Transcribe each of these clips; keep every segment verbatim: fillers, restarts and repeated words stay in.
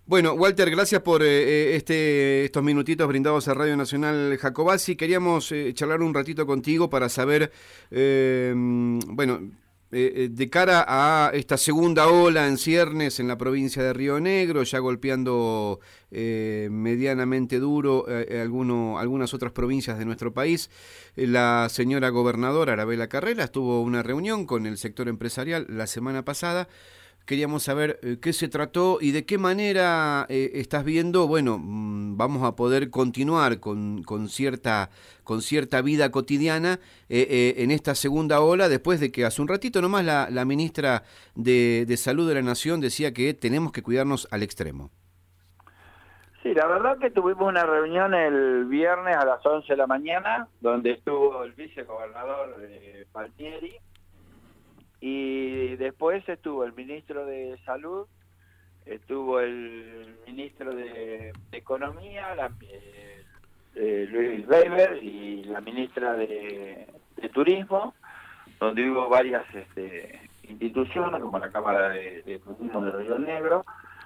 Bueno, Walter, gracias por eh, este, estos minutitos brindados a Radio Nacional Jacobasi. Queríamos eh, charlar un ratito contigo para saber, eh, bueno, eh, de cara a esta segunda ola en ciernes en la provincia de Río Negro, ya golpeando eh, medianamente duro eh, alguno, algunas otras provincias de nuestro país. Eh, la señora gobernadora Arabela Carreras tuvo una reunión con el sector empresarial la semana pasada. Queríamos saber eh, qué se trató y de qué manera eh, estás viendo, bueno, mmm, vamos a poder continuar con, con, cierta, con cierta vida cotidiana eh, eh, en esta segunda ola, después de que hace un ratito nomás la, la ministra de, de Salud de la Nación decía que tenemos que cuidarnos al extremo. Sí, la verdad que tuvimos una reunión el viernes a las once de la mañana, donde estuvo el vicegobernador eh, Palmieri, y después estuvo el ministro de Salud, estuvo el ministro de, de Economía, la, eh, eh, Luis Weber, y la ministra de, de Turismo, donde hubo varias este, instituciones, como la Cámara de, de Turismo de Río Negro.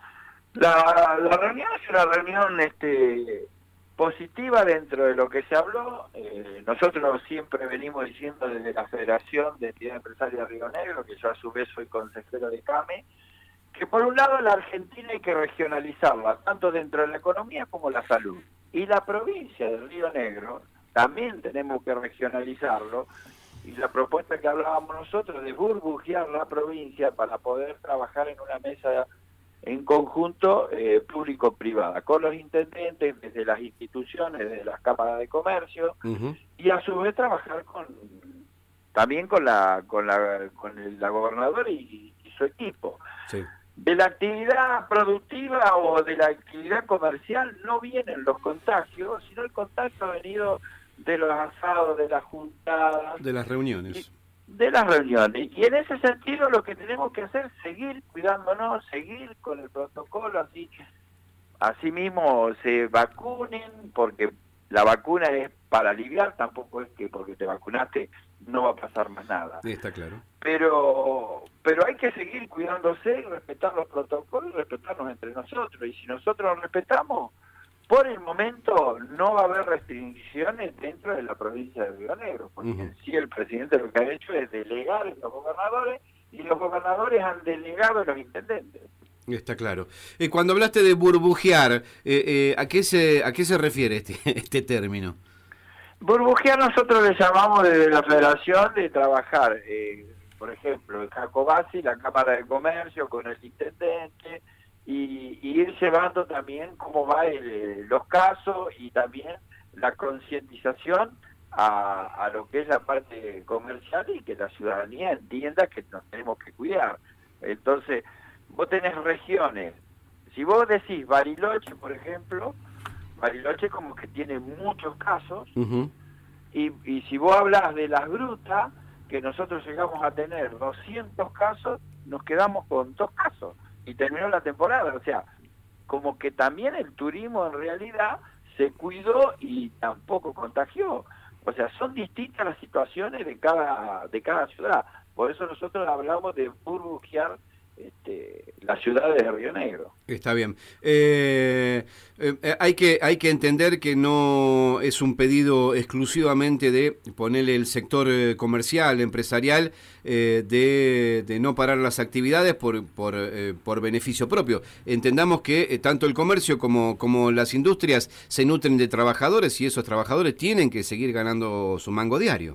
La, la reunión es una reunión este, positiva dentro de lo que se habló. Eh, nosotros siempre venimos diciendo desde la Federación de Entidades Empresarias de Río Negro, que yo a su vez soy consejero de CAME, que por un lado la Argentina hay que regionalizarla, tanto dentro de la economía como la salud. Y la provincia de Río Negro también tenemos que regionalizarlo, y la propuesta que hablábamos nosotros de burbujear la provincia para poder trabajar en una mesa en conjunto eh, público-privada, con los intendentes, desde las instituciones, desde las cámaras de comercio, uh-huh. y a su vez trabajar con también con la con la con el, la gobernadora y, y su equipo. Sí. De la actividad productiva o de la actividad comercial no vienen los contagios, sino el contagio ha venido de los asados, de las juntadas, de las reuniones. Y, de las reuniones, y en ese sentido lo que tenemos que hacer es seguir cuidándonos, seguir con el protocolo, así así mismo se vacunen, porque la vacuna es para aliviar, tampoco es que porque te vacunaste no va a pasar más nada. Sí, está claro. Pero pero hay que seguir cuidándose, respetar los protocolos, respetarnos entre nosotros, y si nosotros nos respetamos, por el momento no va a haber restricciones dentro de la provincia de Río Negro, porque uh-huh. sí el presidente lo que ha hecho es delegar a los gobernadores, y los gobernadores han delegado a los intendentes. Está claro. Eh, cuando hablaste de burbujear, eh, eh, ¿a qué se a qué se refiere este, este término? Burbujear nosotros le llamamos desde la Federación de trabajar, eh, por ejemplo, en Jacobasi, la Cámara de Comercio, con el intendente, Y, y ir llevando también cómo va el, los casos y también la concientización a, a lo que es la parte comercial, y que la ciudadanía entienda que nos tenemos que cuidar. Entonces, vos tenés regiones. Si vos decís Bariloche, por ejemplo, Bariloche como que tiene muchos casos, uh-huh. y, y si vos hablas de las grutas, que nosotros llegamos a tener doscientos casos, nos quedamos con dos casos. Y terminó la temporada, o sea, como que también el turismo en realidad se cuidó y tampoco contagió. O sea, son distintas las situaciones de cada de cada ciudad. Por eso nosotros hablamos de burbujear este, las ciudades de Río Negro. Está bien. Eh, eh, hay que hay que entender que no es un pedido exclusivamente de ponerle el sector eh, comercial, empresarial, eh, de, de no parar las actividades por por, eh, por beneficio propio. Entendamos que eh, tanto el comercio como, como las industrias se nutren de trabajadores, y esos trabajadores tienen que seguir ganando su mango diario.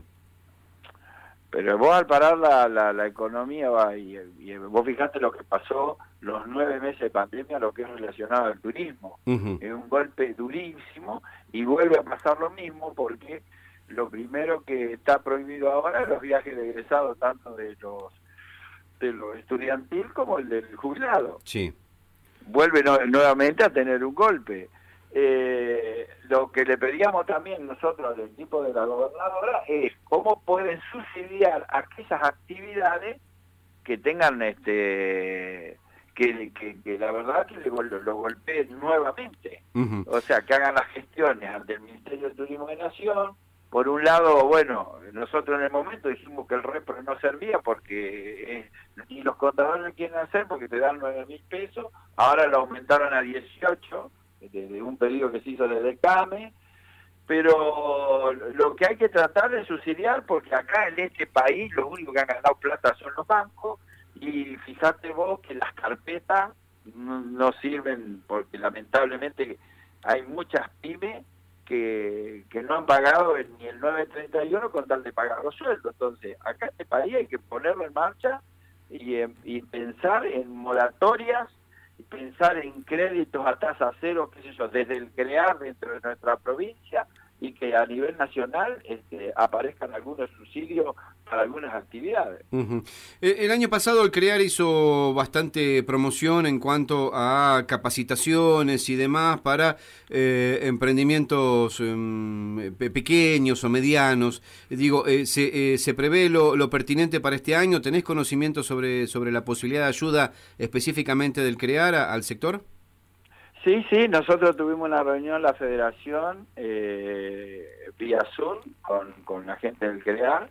Pero vos al parar la, la, la economía, va, y, y vos fijaste lo que pasó los nueve meses de pandemia, lo que es relacionado al turismo. Uh-huh. Es un golpe durísimo, y vuelve a pasar lo mismo, porque lo primero que está prohibido ahora es los viajes de egresados, tanto de los de lo estudiantil como el del jubilado. Sí. Vuelve no, nuevamente a tener un golpe. Eh, lo que le pedíamos también nosotros al equipo de la gobernadora es cómo pueden subsidiar aquellas actividades que tengan este que, que, que la verdad que lo, lo golpeen nuevamente. Uh-huh. O sea, que hagan las gestiones ante el Ministerio de Turismo de Nación, por un lado, bueno, nosotros en el momento dijimos que el repro no servía porque eh, ni los contadores lo quieren hacer porque te dan nueve mil pesos, ahora lo aumentaron a dieciocho, de, de un pedido que se hizo desde el CAME, pero lo que hay que tratar es subsidiar porque acá en este país lo único que han ganado plata son los bancos y fíjate vos que las carpetas no, no sirven porque lamentablemente hay muchas pymes que, que no han pagado ni el nueve treinta y uno con tal de pagar los sueldos. Entonces, acá en este país hay que ponerlo en marcha y, y pensar en moratorias, y pensar en créditos a tasa cero, qué sé yo, desde el crear dentro de nuestra provincia y que a nivel nacional este, aparezcan algunos subsidios para algunas actividades. Uh-huh. El año pasado el CREAR hizo bastante promoción en cuanto a capacitaciones y demás para eh, emprendimientos eh, pequeños o medianos. Digo, eh, ¿se, eh, ¿se prevé lo, lo pertinente para este año? ¿Tenés conocimiento sobre, sobre la posibilidad de ayuda específicamente del CREAR a, al sector? Sí, sí, nosotros tuvimos una reunión en la federación eh, vía Zoom con, con la gente del CREAR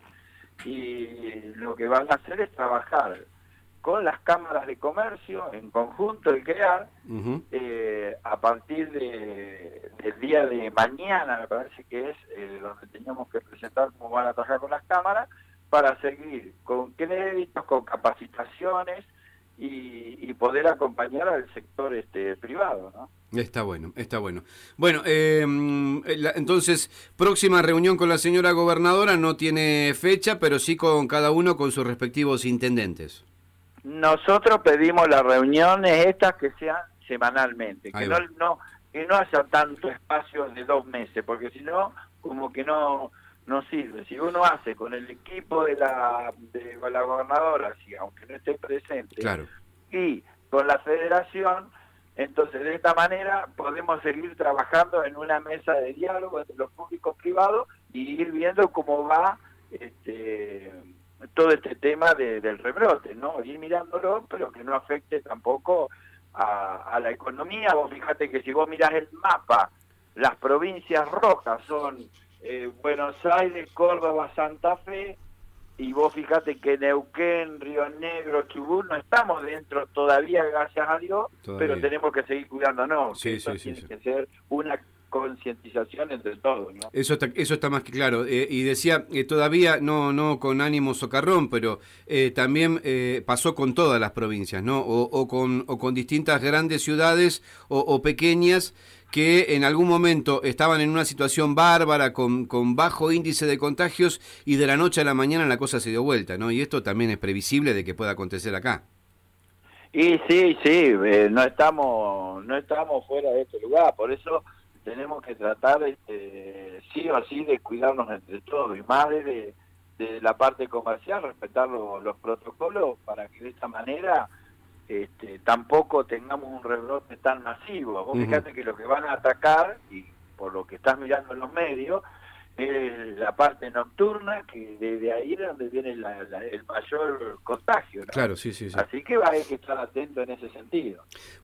y lo que van a hacer es trabajar con las cámaras de comercio en conjunto del CREAR uh-huh. eh, a partir de, del día de mañana, me parece que es eh, donde teníamos que presentar cómo van a trabajar con las cámaras para seguir con créditos, con capacitaciones Y, y poder acompañar al sector este privado, ¿no? Está bueno, está bueno. Bueno, eh, la, entonces, próxima reunión con la señora gobernadora no tiene fecha, pero sí con cada uno con sus respectivos intendentes. Nosotros pedimos las reuniones estas que sean semanalmente, que no, no, que no haya tanto espacio de dos meses, porque si no, como que no... no sirve. Si uno hace con el equipo de la de la gobernadora, si, aunque no esté presente, claro. y con la federación, entonces de esta manera podemos seguir trabajando en una mesa de diálogo entre los públicos privados y ir viendo cómo va este todo este tema de, del rebrote, ¿no? Ir mirándolo, pero que no afecte tampoco a, a la economía. Vos fíjate que si vos mirás el mapa, las provincias rojas son Eh, Buenos Aires, Córdoba, Santa Fe, y vos fíjate que Neuquén, Río Negro, Chubut, no estamos dentro todavía, gracias a Dios, todavía. Pero tenemos que seguir cuidándonos. Sí, Eso sí, tiene sí, que sí. ser una concientización entre todos, ¿no? Eso está, eso está más que claro. Eh, y decía, eh, todavía no no con ánimo socarrón, pero eh, también eh, pasó con todas las provincias, ¿no? O, o, con, o con distintas grandes ciudades o, o pequeñas que en algún momento estaban en una situación bárbara, con, con bajo índice de contagios, y de la noche a la mañana la cosa se dio vuelta, ¿no? Y esto también es previsible de que pueda acontecer acá. Y sí, sí, eh, no estamos no estamos fuera de este lugar, por eso tenemos que tratar este, sí o sí de cuidarnos entre todos, y más de, de la parte comercial, respetar lo, los protocolos para que de esta manera este, tampoco tengamos un rebrote tan masivo. Vos uh-huh. fíjate que lo que van a atacar, y por lo que estás mirando en los medios, es la parte nocturna, que desde ahí es donde viene la, la, el mayor contagio, ¿no? Claro, sí, sí, sí. Así que va a haber que estar atento en ese sentido.